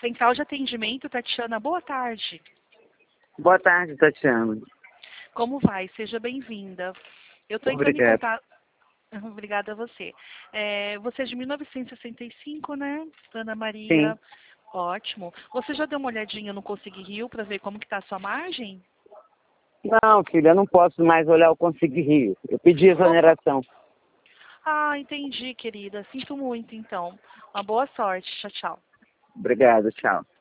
Central de Atendimento, Tatiana, boa tarde. Boa tarde, Tatiana. Como vai? Seja bem-vinda. Eu estou entrando em Obrigado. contato... Obrigada a você. Você é de 1965, né, Ana Maria? Sim. Ótimo. Você já deu uma olhadinha no Consegui Rio para ver como que está a sua margem? Não, filha, eu não posso mais olhar o Consegui Rio. Eu pedi exoneração. Ah, entendi, querida. Sinto muito, então. Uma boa sorte. Tchau, tchau. Obrigado, tchau.